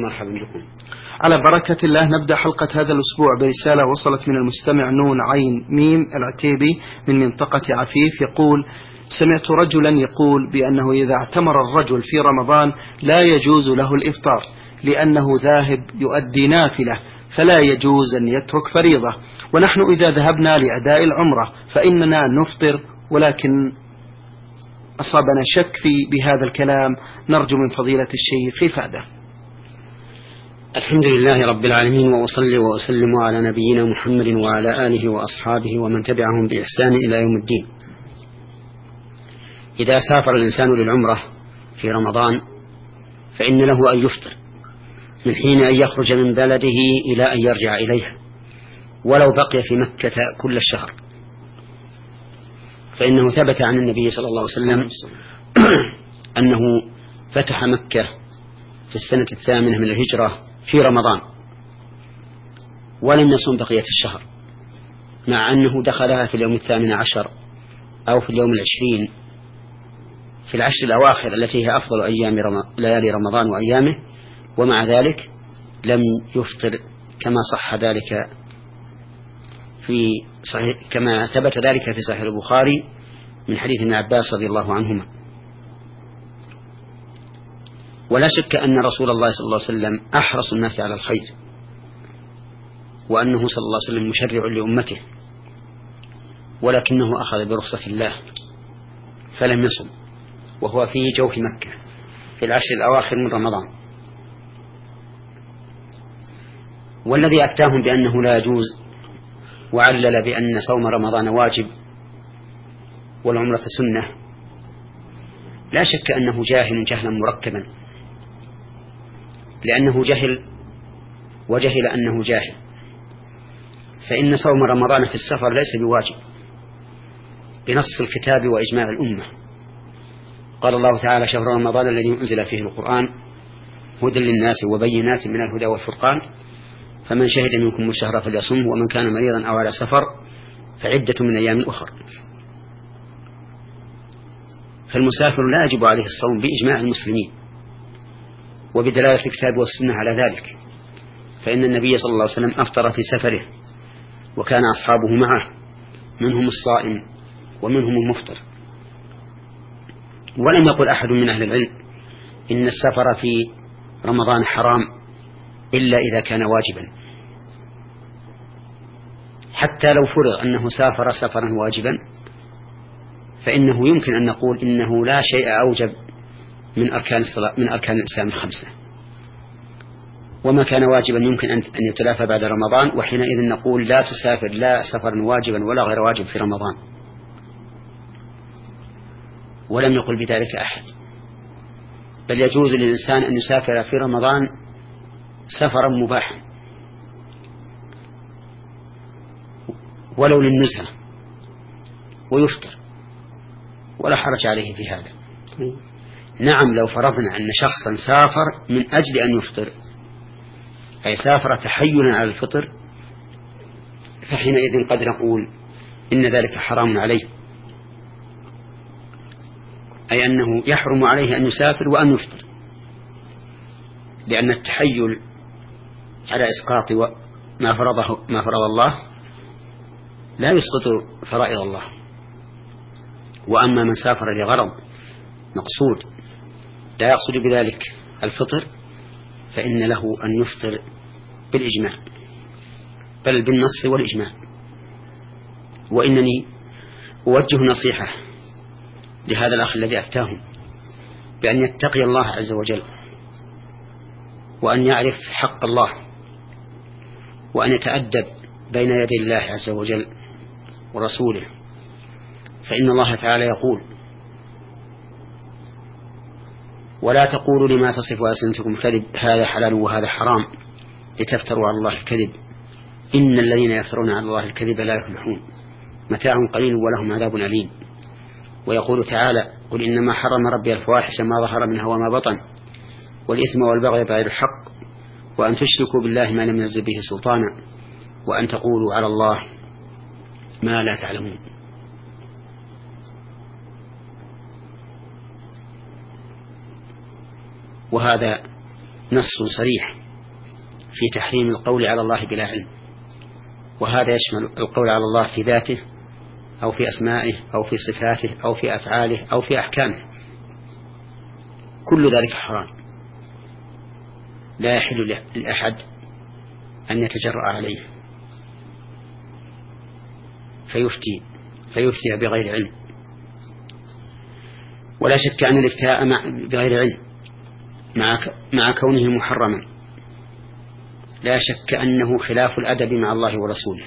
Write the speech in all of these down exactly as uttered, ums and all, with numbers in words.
ومرحبا بكم. على بركة الله نبدأ حلقة هذا الأسبوع برسالة وصلت من المستمع نون عين ميم العتيبي من منطقة عفيف، يقول: سمعت رجلا يقول بأنه إذا اعتمر الرجل في رمضان لا يجوز له الإفطار لأنه ذاهب يؤدي نافلة، فلا يجوز أن يترك فريضة، ونحن إذا ذهبنا لأداء العمرة فإننا نفطر، ولكن أصابنا شك في بهذا الكلام، نرجو من فضيلة الشيخ إفادة. الحمد لله رب العالمين، وأصلي وأسلم على نبينا محمد وعلى آله وأصحابه ومن تبعهم بإحسان إلى يوم الدين. إذا سافر الإنسان للعمرة في رمضان فإن له أن يفطر من حين أن يخرج من بلده إلى أن يرجع إليها، ولو بقي في مكة كل الشهر، فإنه ثبت عن النبي صلى الله عليه وسلم أنه فتح مكة في السنة الثامنة من الهجرة في رمضان ولم يصم بقية الشهر، مع أنه دخلها في اليوم الثامن عشر أو في اليوم العشرين في العشر الأواخر التي هي أفضل أيام رم... ليالي رمضان وأيامه، ومع ذلك لم يفطر كما صح ذلك في صحيح كما ثبت ذلك في صحيح البخاري من حديث ابن عباس رضي الله عنهما. ولا شك أن رسول الله صلى الله عليه وسلم أحرص الناس على الخير، وأنه صلى الله عليه وسلم مشرع لأمته، ولكنه أخذ برخصة الله فلم يصم وهو في جوف مكة في العشر الأواخر من رمضان. والذي أفتاهم بأنه لا يجوز وعلل بأن صوم رمضان واجب والعمرة سنة لا شك أنه جاهل جهلا مركبا، لأنه جهل وجهل أنه جاهل، فإن صوم رمضان في السفر ليس بواجب بنص الكتاب وإجماع الأمة. قال الله تعالى: شهر رمضان الذي أنزل فيه القرآن هدى للناس وبينات من الهدى والفرقان فمن شهد منكم الشهر فليصمه ومن كان مريضا أو على سفر فعدة من أيام أخر. فالمسافر لا يجب عليه الصوم بإجماع المسلمين وبدلالة الكتاب والسنة على ذلك، فإن النبي صلى الله عليه وسلم أفطر في سفره وكان أصحابه معه منهم الصائم ومنهم المفطر. ولم يقل أحد من أهل العلم إن السفر في رمضان حرام إلا إذا كان واجبا، حتى لو فرض أنه سافر سفرا واجبا فإنه يمكن أن نقول إنه لا شيء أوجب من أركان الصلاة من أركان الإسلام الخمسة، وما كان واجبا يمكن أن يتلافى بعد رمضان، وحينئذ نقول لا تسافر لا سفرا واجبا ولا غير واجب في رمضان. ولم يقل بذلك أحد، بل يجوز للإنسان أن يسافر في رمضان سفرا مباحا ولو للنزهة ويفطر ولا حرج عليه في هذا. نعم، لو فرضنا أن شخصا سافر من أجل أن يفطر، أي سافر تحيلا على الفطر، فحينئذ قد نقول إن ذلك حرام عليه، أي أنه يحرم عليه أن يسافر وأن يفطر، لأن التحيل على إسقاط ما فرضه ما فرض الله لا يسقط فرائض الله. وأما من سافر لغرض مقصود لا يقصد بذلك الفطر فإن له أن يفطر بالإجماع، بل بالنص والإجماع. وإنني أوجه نصيحة لهذا الأخ الذي أفتاهم بأن يتقي الله عز وجل، وأن يعرف حق الله، وأن يتأدب بين يدي الله عز وجل ورسوله، فإن الله تعالى يقول: ولا تقولوا لما تصف ألسنتكم الكذب هذا حلال وهذا حرام لتفتروا على الله الكذب إن الذين يفترون على الله الكذب لا يفلحون متاع قليل ولهم عذاب أليم. ويقول تعالى: قل إنما حرم ربي الفواحش ما ظهر منها وما بطن والإثم والبغي بغير الحق وأن تشركوا بالله ما لم ينزل به سلطانا وأن تقولوا على الله ما لا تعلمون. وهذا نص صريح في تحريم القول على الله بلا علم، وهذا يشمل القول على الله في ذاته أو في أسمائه أو في صفاته أو في أفعاله أو في أحكامه، كل ذلك حرام، لا يحل لأحد أن يتجرأ عليه فيفتي فيفتي بغير علم. ولا شك أن الافتاء بغير علم مع مع كونه محرما لا شك أنه خلاف الأدب مع الله ورسوله،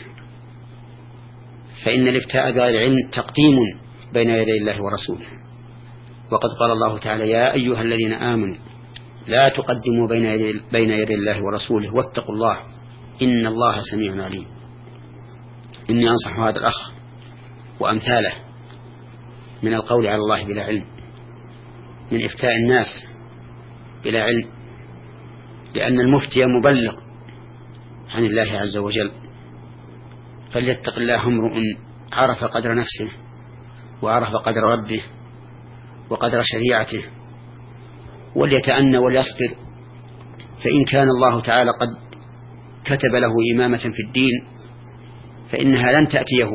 فإن الافتاء بغير علم تقديم بين يدي الله ورسوله، وقد قال الله تعالى: يا أيها الذين آمنوا لا تقدموا بين يدي, بين يدي الله ورسوله واتقوا الله إن الله سميع عليم. إني أنصح هذا الأخ وأمثاله من القول على الله بلا علم، من إفتاء الناس بلا علم، لأن المفتي مبلغ عن الله عز وجل، فليتق الله امرؤ عرف قدر نفسه وعرف قدر ربه وقدر شريعته، وليتأنى وليصبر، فإن كان الله تعالى قد كتب له إمامة في الدين فإنها لن تأتيه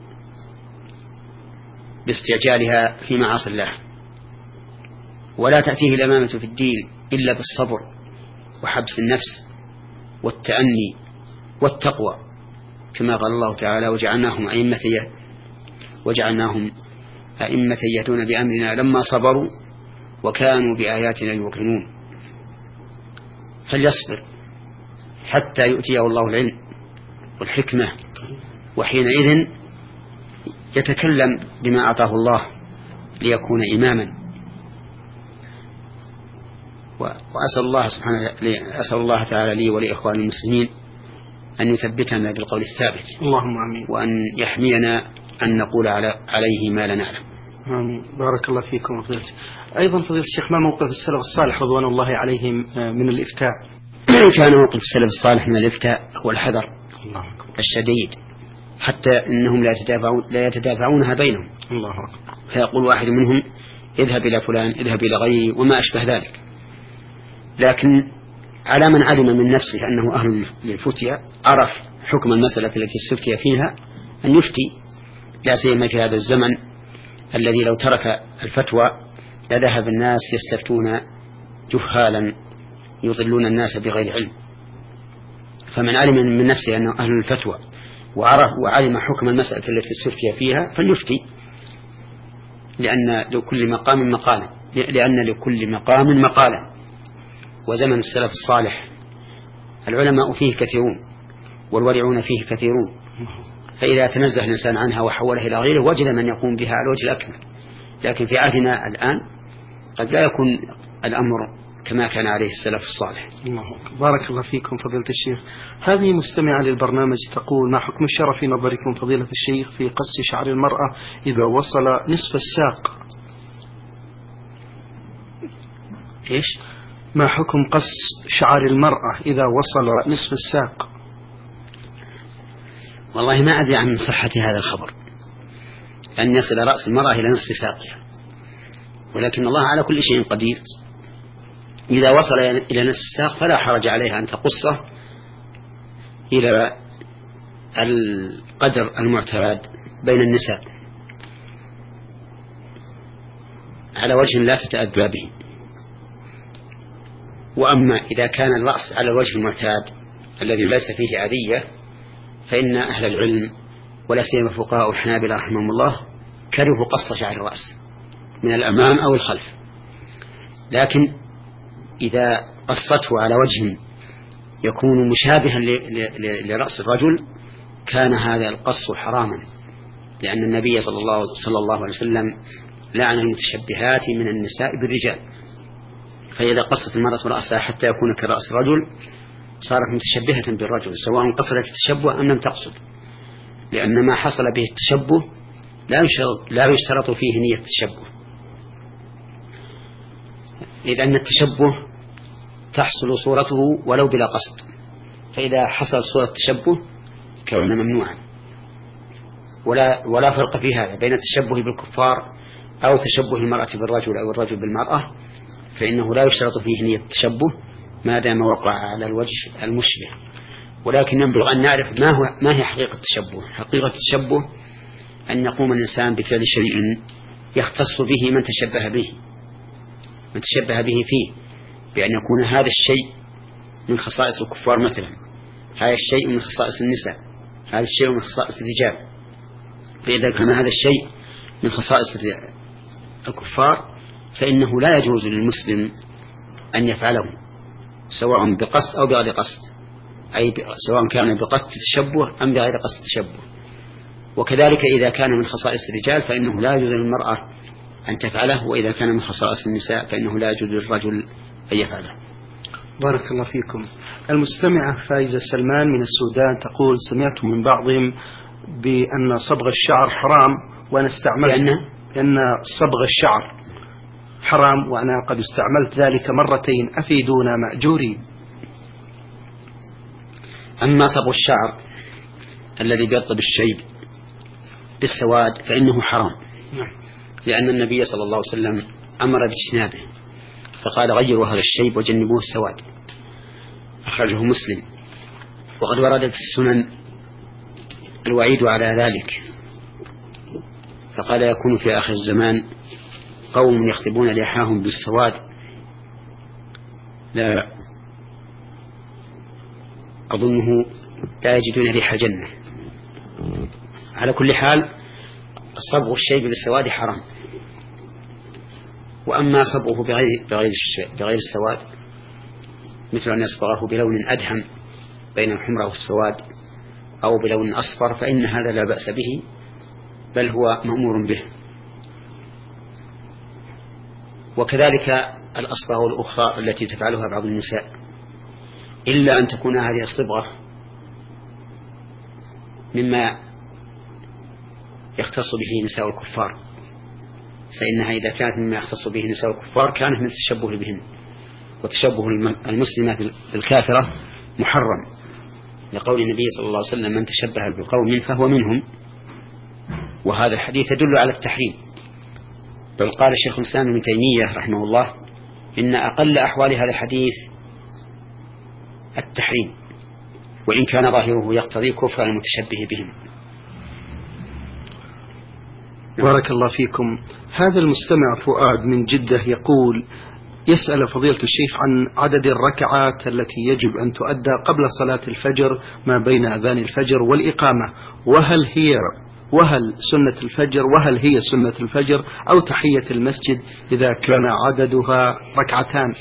باستعجالها في معاصي الله، ولا تأتيه الإمامة في الدين إلا بالصبر وحبس النفس والتأني والتقوى، كما قال الله تعالى: وجعلناهم أئمة وجعلناهم أئمة يهدون بأمرنا لما صبروا وكانوا بآياتنا يوقنون. فليصبر حتى يؤتيه الله العلم والحكمة، وحينئذ يتكلم بما أعطاه الله ليكون إماما. وأسأل الله سبحانه أسأل الله تعالى لي ولإخوان المسلمين أن يثبتنا بالقول الثابت، اللهم آمين، وأن يحمينا أن نقول على عليه ما لا نعلم. آمين. بارك الله فيكم فضيلتي. أيضا فضيلة الشيخ، ما موقف السلف الصالح رضوان الله عليهم من الإفتاء؟ كان موقف السلف الصالح من الإفتاء هو الحذر الله أكبر الشديد، حتى إنهم لا يتدافعون لا يتدافعونها بينهم. الله أكبر. فيقول واحد منهم: اذهب إلى فلان، اذهب إلى غيره، وما أشبه ذلك. لكن على من علم من نفسه أنه أهل للفتية، عرف حكم المسألة التي استفتي فيها، أن يفتي، لا سيما في هذا الزمن الذي لو ترك الفتوى لذهب الناس يستفتون جهالا يضلون الناس بغير علم. فمن علم من نفسه أنه أهل الفتوى وعرف وعلم حكم المسألة التي استفتي فيها فليفتي، لأن لكل مقام مقالا لأن لكل مقام مقالا وزمن السلف الصالح العلماء فيه كثيرون والورعون فيه كثيرون، فإذا تنزه الإنسان عنها وحوله إلى غيره وجد من يقوم بها على الوجه الأكمل. لكن في عهدنا الآن قد لا يكون الأمر كما كان عليه السلف الصالح. الله. بارك الله فيكم فضيلة الشيخ. هذه مستمعة للبرنامج تقول: ما حكم الشرع في نظركم فضيلة الشيخ في قص شعر المرأة إذا وصل نصف الساق؟ إيش؟ ما حكم قص شعر المرأة إذا وصل نصف الساق؟ والله ما أدري عن صحة هذا الخبر، أن يصل رأس المرأة إلى نصف ساقها، ولكن الله على كل شيء قدير. إذا وصل إلى نصف الساق فلا حرج عليها أن تقصه إلى القدر المعتاد بين النساء على وجه لا تتأدى به. وأما إذا كان الرأس على الوجه المعتاد الذي ليس فيه أذية فإن أهل العلم ولا سيما فقهاء الحنابلة رحمهم الله كرهوا قص شعر الرأس من الأمام أو الخلف. لكن إذا قصته على وجه يكون مشابها لرأس الرجل كان هذا القص حراما، لأن النبي صلى الله, صلى الله عليه وسلم لعن المتشبهات من النساء بالرجال. فإذا قصت المرأة رأسها حتى يكون كرأس الرجل صارت متشبهة بالرجل، سواء قصدت التشبه أم لم تقصد، لأن ما حصل به التشبه لا يشترط فيه نية التشبه، إذ أن التشبه تحصل صورته ولو بلا قصد، فإذا حصل صورة التشبه كان ممنوعا. ولا, ولا فرق في هذا بين التشبه بالكفار أو تشبه المرأة بالرجل أو الرجل بالمرأة، فإنه لا يشترط فيه نية التشبه ما دام وقع على الوجه المشبه. ولكن ينبغي أن نعرف ما هو ما هي حقيقة التشبه. حقيقة التشبه أن يقوم الإنسان بفعل شيء يختص به من تشبه به من تشبه به فيه، بأن يكون هذا الشيء من خصائص الكفار مثلا، هذا الشيء من خصائص النساء، هذا الشيء من خصائص الرجال. فإذا كان هذا الشيء من خصائص الكفار فإنه لا يجوز للمسلم أن يفعله سواء بقصد أو بغير قصد، أي سواء كان بقصد التشبه أم بغير قصد التشبه. وكذلك إذا كان من خصائص الرجال فإنه لا يجوز للمرأة أن تفعله، وإذا كان من خصائص النساء فإنه لا يجوز للرجل أن يفعله. بارك الله فيكم. المستمعة فايزة سلمان من السودان تقول: سمعت من بعضهم بأن صبغ الشعر حرام وأنا استعملت لأن, لأن صبغ الشعر حرام وأنا قد استعملت ذلك مرتين، أفيدونا مأجورين. أما صبغ الشعر الذي بيض بالشيب بالسواد فإنه حرام، لأن النبي صلى الله عليه وسلم أمر باجتنابه فقال: غيروا هذا الشيب وجنبوه السواد. أخرجه مسلم. وقد ورد في السنن الوعيد على ذلك، فقال: يكون في آخر الزمان قوم يخطبون لحاهم بالسواد لا أظنه لا يجدون ريح الجنة. على كل حال صبغ الشيب بالسواد حرام. وأما صبغه بغير, بغير, بغير السواد مثل أن يصبغه بلون أدهم بين الحمرة والسواد أو بلون أصفر فإن هذا لا بأس به، بل هو مأمور به. وكذلك الأصبغ الأخرى التي تفعلها بعض النساء، إلا أن تكون هذه الصبغة مما يختص به نساء الكفار، فإنها إذا كانت مما يختص به نساء الكفار كانت من التشبه بهن، وتشبه المسلمة بالكافرة محرم، لقول النبي صلى الله عليه وسلم: من تشبه بقوم فهو منهم. وهذا الحديث يدل على التحريم. بل قال الشيخ الإسلام ابن تيمية رحمه الله: إن أقل أحوال هذا الحديث التحريم، وإن كان ظاهره يقتضي كفر المتشبه بهم. بارك الله فيكم. هذا المستمع فؤاد من جدة يقول: يسأل فضيلة الشيخ عن عدد الركعات التي يجب أن تؤدى قبل صلاة الفجر ما بين أذان الفجر والإقامة، وهل هي وهل سنة الفجر وهل هي سنة الفجر أو تحية المسجد إذا كان عددها ركعتان.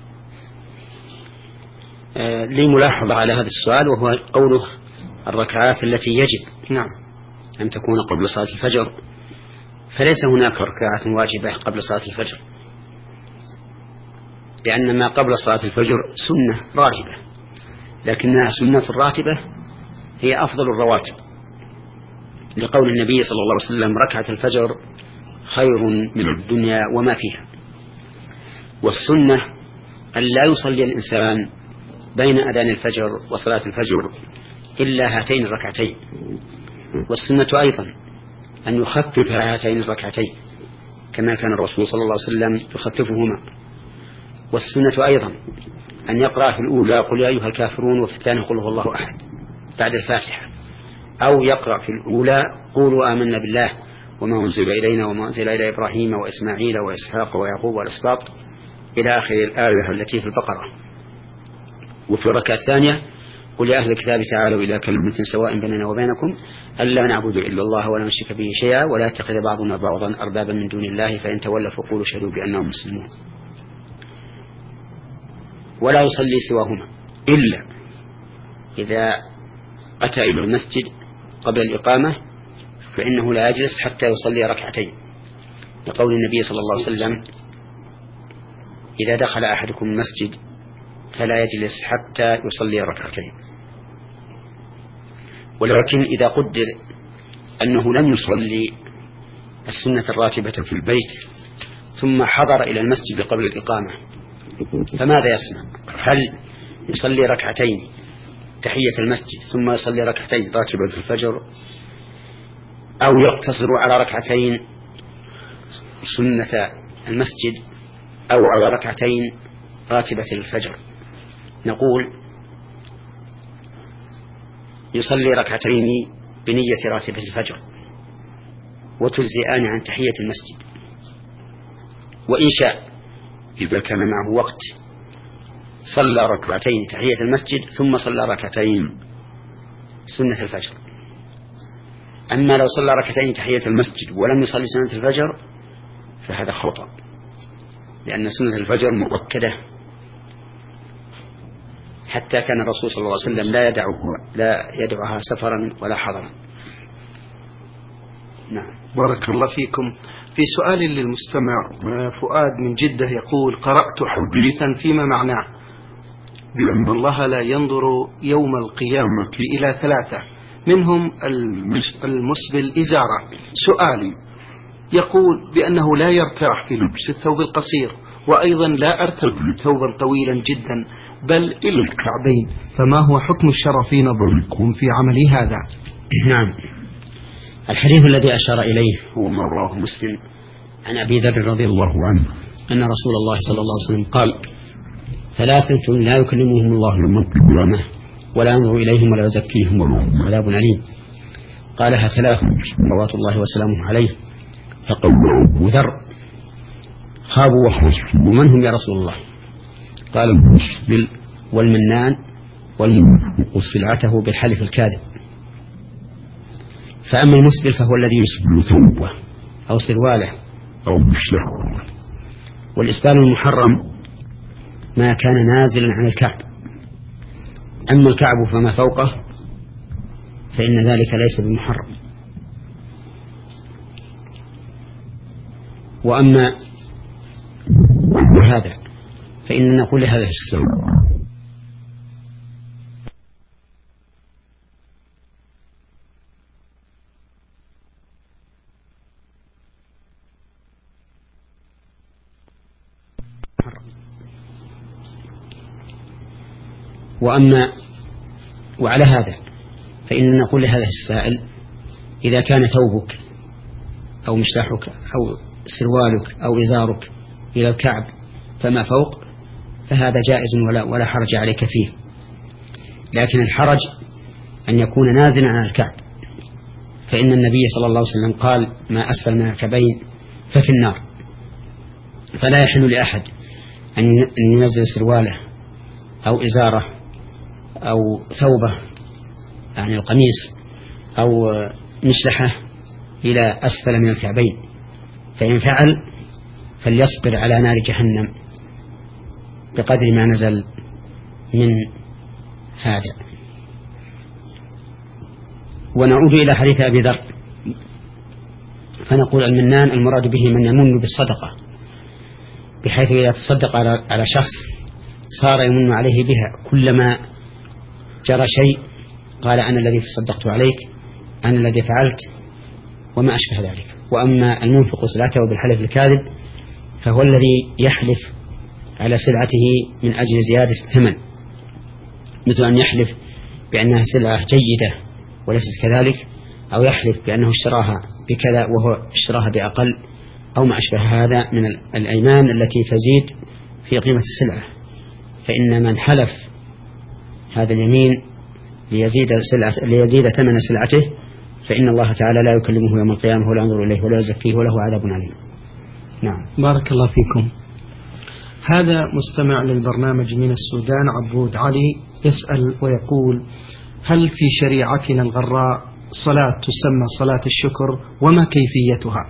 آه لي ملاحظة على هذا السؤال، وهو قوله الركعات التي يجب نعم أن تكون قبل صلاة الفجر، فليس هناك ركعات واجبة قبل صلاة الفجر، لأن ما قبل صلاة الفجر سنة راتبة، لكنها سنة الراتبة هي أفضل الرواتب، لقول النبي صلى الله عليه وسلم: ركعة الفجر خير من الدنيا وما فيها. والسنة أن لا يصلي الإنسان بين أذان الفجر وصلاة الفجر إلا هاتين الركعتين. والسنة أيضا أن يخفف هاتين الركعتين كما كان الرسول صلى الله عليه وسلم يخففهما. والسنة أيضا أن يقرأ في الأولى: قل يا أيها الكافرون، وفي الثانية: قل هو الله أحد بعد الفاتحة، أو يقرأ في الأولى: قولوا آمنا بالله وما أنزل إلينا وما أنزل إلى إبراهيم وإسماعيل وإسحاق ويعقوب والأسباط إلى آخر الآية التي في البقرة. وفي الركعة الثانية: قل يا أهل الكتاب تعالوا إلى كلمة سواء بيننا وبينكم ألا نعبد إلا الله ولا نشرك به شيئا ولا يتخذ بعضنا بعضا أربابا من دون الله فإن تولوا فقولوا اشهدوا بأنهم مسلمون. ولا يصلي سواهما إلا إذا أتى إلى المسجد قبل الإقامة، فإنه لا يجلس حتى يصلي ركعتين، لقول النبي صلى الله عليه وسلم: إذا دخل أحدكم المسجد فلا يجلس حتى يصلي ركعتين. ولكن إذا قدر أنه لم يصلي السنة الراتبة في البيت ثم حضر إلى المسجد قبل الإقامة، فماذا يصنع؟ هل يصلي ركعتين تحية المسجد ثم يصلي ركعتين راتبة الفجر، أو يقتصر على ركعتين سنة المسجد، أو على ركعتين راتبة الفجر؟ نقول يصلي ركعتين بنية راتبة الفجر وتجزئان عن تحية المسجد، وإن شاء إذا كان معه وقت صلى ركعتين تحية المسجد ثم صلى ركعتين سنة الفجر. أما لو صلى ركعتين تحية المسجد ولم يصلي سنة الفجر فهذا خطأ، لأن سنة الفجر مؤكدة، حتى كان الرسول صلى الله عليه وسلم لا يدعه لا يدعها سفرا ولا حضرا. نعم. بارك الله فيكم. في سؤال للمستمع فؤاد من جدة يقول: قرأت حديثا فيما معناه بأن الله لا ينظر يوم القيامة إلى ثلاثة، منهم المسبل إزارة. سؤالي يقول بأنه لا يرتاح في لبس الثوب القصير، وأيضا لا أرتدي ثوبا طويلا جدا بل إلى الكعبين، فما هو حكم الشرع في نظركم في عملي هذا؟ نعم، الحديث الذي أشار إليه هو ما رواه مسلم عن أبي ذر رضي الله عنه أن رسول الله صلى الله عليه وسلم قال: ثلاثة لا يكلمهم الله يوم القيامة ولا ينظر إليهم ولا يزكيهم ولهم عذاب أليم. قالها ثلاث صلوات الله وسلامه عليه، فقال أبو ذر: خابوا وخسروا، ومن هم يا رسول الله؟ قال: المسبل والمنان والمنفق سلعته بالحلف الكاذب. فأما المسبل فهو الذي يسبل ثوبه أو سرواله أو مشلحه، والإسبال المحرم ما كان نازلا عن الكعب، أما الكعب فما فوقه فإن ذلك ليس بمحرم. وأما هذا فإن نقول هذا السبب وأما وعلى هذا فإن نقول لهذا السائل: إذا كان ثوبك أو مشلحك أو سروالك أو إزارك إلى الكعب فما فوق فهذا جائز ولا, ولا حرج عليك فيه، لكن الحرج أن يكون نازلا عن الكعب، فإن النبي صلى الله عليه وسلم قال: ما أسفل من الكعبين ففي النار. فلا يحل لأحد أن ينزل سرواله أو إزاره أو ثوبه يعني القميص أو مشلحه إلى أسفل من الكعبين، فإن فعل فليصبر على نار جهنم بقدر ما نزل من هذا. ونعود إلى حديث أبي ذر فنقول: المنان المراد به من يمن بالصدقة، بحيث إذا تصدق على شخص صار يمن عليه بها، كلما جرى شيء قال: أنا الذي تصدقت عليك، أنا الذي فعلت، وما أشبه ذلك. وأما المنفق سلعته بالحلف الكاذب فهو الذي يحلف على سلعته من أجل زيادة الثمن، مثل أن يحلف بأنها سلعة جيدة وليست كذلك، أو يحلف بأنه اشتراها بكذا وهو اشتراها بأقل، أو ما أشبه هذا من الأيمان التي تزيد في قيمة السلعة. فإن من حلف هذا اليمين ليزيد, ليزيد ثمن سلعته فإن الله تعالى لا يكلمه يوم القيامة ولا ينظر إليه ولا يزكيه وله عذاب أليم. نعم. بارك الله فيكم. هذا مستمع للبرنامج من السودان عبود علي يسأل ويقول: هل في شريعتنا الغراء صلاة تسمى صلاة الشكر، وما كيفيتها؟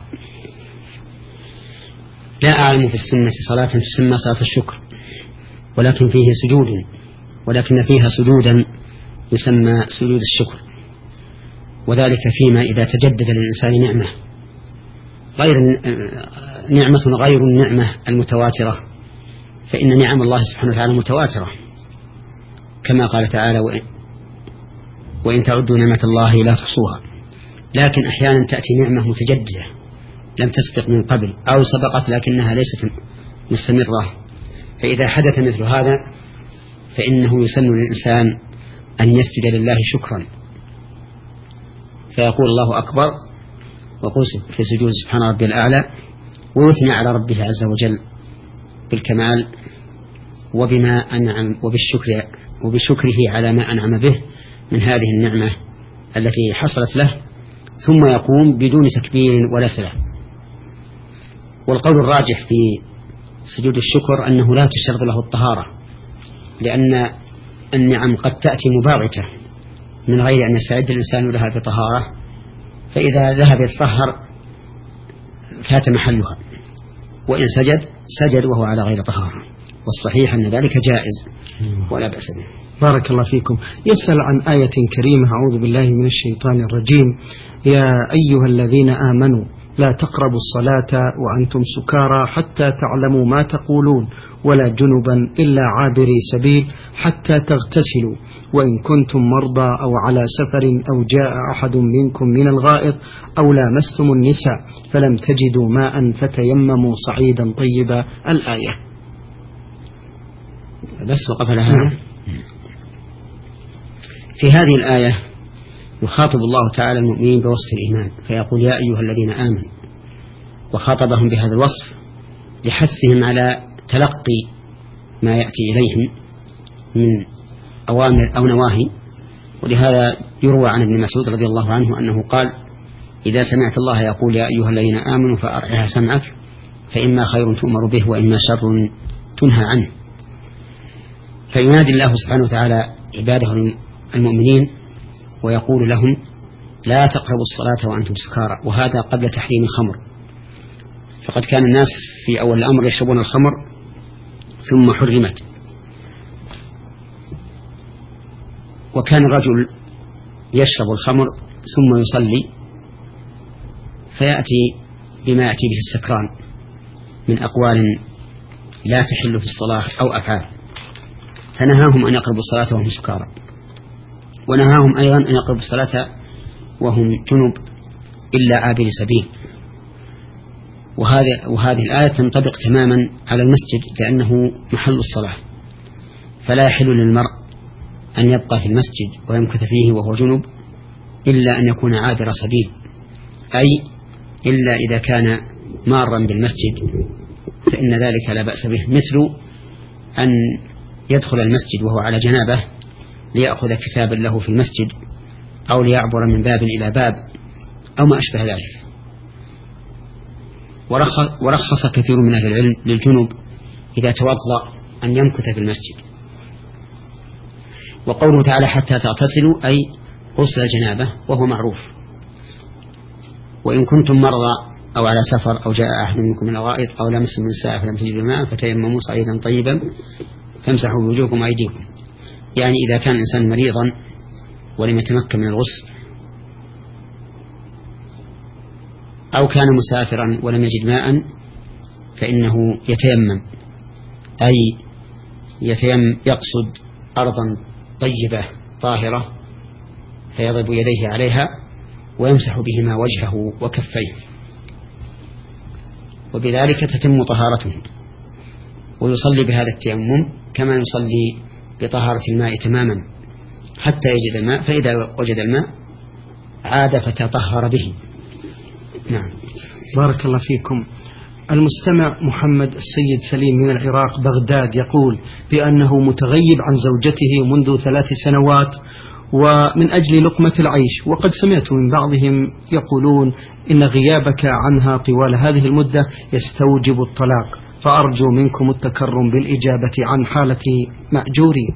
لا أعلم في السنة صلاة تسمى صلاة الشكر، ولكن فيه سجود، ولكن فيها سجودا يسمى سجود الشكر، وذلك فيما إذا تجدد للإنسان نعمة غير نعمة غير النعمة المتواترة، فإن نعم الله سبحانه وتعالى متواترة، كما قال تعالى: وإن تعدوا نعمة الله لا تحصوها. لكن أحيانا تأتي نعمة متجددة لم تسبق من قبل، أو سبقت لكنها ليست مستمرة، فإذا حدث مثل هذا فإنه يسن للإنسان أن يسجد لله شكرا، فيقول: الله أكبر، وقل في سجود سبحان ربي الأعلى، ويثني على ربه عز وجل بالكمال وبما أنعم وبالشكر وبشكره على ما أنعم به من هذه النعمة التي حصلت له، ثم يقوم بدون تكبير ولا سلام. والقول الراجح في سجود الشكر أنه لا تشترط له الطهارة، لأن النعم قد تأتي مباغتة من غير أن يستعد الإنسان لها بطهارة، فإذا ذهب يتطهر فات محلها، وإن سجد سجد وهو على غير طهارة، والصحيح أن ذلك جائز ولا بأس به. بارك الله فيكم. يسأل عن آية كريمة: أعوذ بالله من الشيطان الرجيم، يا أيها الذين آمنوا لا تقربوا الصلاة وأنتم سكارى حتى تعلموا ما تقولون ولا جنبا إلا عابري سبيل حتى تغتسلوا وإن كنتم مرضى أو على سفر أو جاء أحد منكم من الغائط أو لامستم النساء فلم تجدوا ماء فتيمموا صعيدا طيبا. الآية. بس وقف لها. في هذه الآية يخاطب الله تعالى المؤمنين بوصف الإيمان، فيقول يا أيها الذين آمنوا، وخاطبهم بهذا الوصف لحثهم على تلقي ما يأتي إليهم من أوامر أو نواهي. ولهذا يروى عن ابن مسعود رضي الله عنه أنه قال: إذا سمعت الله يقول يا أيها الذين آمنوا فأرعها سمعك، فإما خير تؤمر به وإما شر تنهى عنه. فينادي الله سبحانه وتعالى عباده المؤمنين ويقول لهم: لا تقربوا الصلاة وأنتم سكارى، وهذا قبل تحريم الخمر. فقد كان الناس في أول الأمر يشربون الخمر ثم حرمت، وكان الرجل يشرب الخمر ثم يصلي فيأتي بما يأتي به السكران من أقوال لا تحل في الصلاة أو أفعال، فنهاهم أن يقربوا الصلاة وهم سكارى، ونهاهم أيضا أن يقربوا الصلاة وهم جنب إلا عابر سبيل. وهذه, وهذه الآية تنطبق تماما على المسجد، لأنه محل الصلاة، فلا يحل للمرء أن يبقى في المسجد ويمكث فيه وهو جنب إلا أن يكون عابر سبيل، أي إلا إذا كان مارا بالمسجد فإن ذلك لا بأس به، مثل أن يدخل المسجد وهو على جنابه ليأخذ كتابا له في المسجد، أو ليعبر من باب إلى باب، أو ما أشبه ذلك. ورخص كثير من أهل العلم للجنوب إذا توضأ أن يمكث في المسجد. وقوله تعالى حتى تغتسلوا أي غسل الجنابة، وهو معروف. وإن كنتم مرضى أو على سفر أو جاء أحد منكم من الغائط أو لمستم النساء فلم تجدوا ماء فتيمموا صعيدا طيبا فامسحوا بوجوهكم وأيديكم. يعني إذا كان الإنسان مريضا ولم يتمكن من الغسل، أو كان مسافرا ولم يجد ماء، فإنه يتيمم، أي يتيمم يقصد أرضا طيبة طاهرة فيضرب يديه عليها ويمسح بهما وجهه وكفيه، وبذلك تتم طهارته، ويصلي بهذا التيمم كما يصلي بطهارة الماء تماما حتى يجد الماء، فإذا وجد الماء عاد فتطهر به. نعم. بارك الله فيكم. المستمع محمد السيد سليم من العراق بغداد يقول بأنه متغيب عن زوجته منذ ثلاث سنوات ومن أجل لقمة العيش، وقد سمعت من بعضهم يقولون إن غيابك عنها طوال هذه المدة يستوجب الطلاق، فأرجو منكم التكرم بالإجابة عن حالة مأجوري.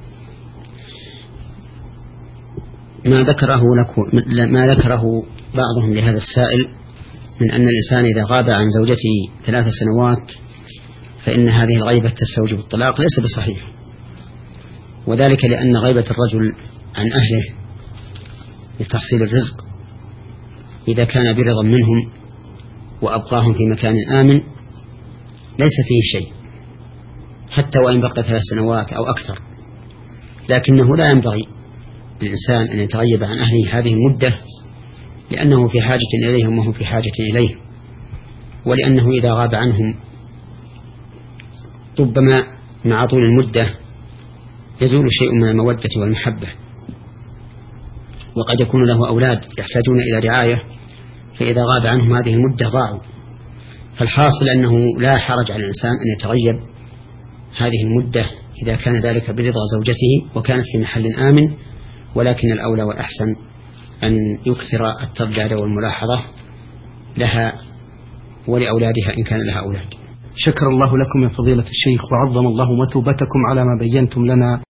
ما ذكره لكم ما ذكره بعضهم لهذا السائل من أن الإنسان إذا غاب عن زوجته ثلاث سنوات فإن هذه الغيبة تستوجب الطلاق ليس بصحيح، وذلك لأن غيبة الرجل عن أهله لتحصيل الرزق إذا كان برضا منهم وأبقاهم في مكان آمن ليس فيه شيء، حتى وإن بقى ثلاث سنوات أو أكثر، لكنه لا ينبغي للإنسان أن يتغيب عن أهله هذه المدة، لأنه في حاجة إليهم وهم في حاجة إليه، ولأنه إذا غاب عنهم ربما مع طول المدة يزول شيء من المودة والمحبة، وقد يكون له أولاد يحتاجون إلى رعاية، فإذا غاب عنهم هذه المدة ضاعوا. فالحاصل أنه لا حرج على الإنسان أن يتغيب هذه المدة إذا كان ذلك برضا زوجته وكانت في محل آمن، ولكن الأولى والأحسن أن يكثر الترداد والملاحظة لها ولأولادها إن كان لها أولاد. شكر الله لكم يا فضيلة الشيخ، وعظم الله مثوبتكم على ما بينتم لنا.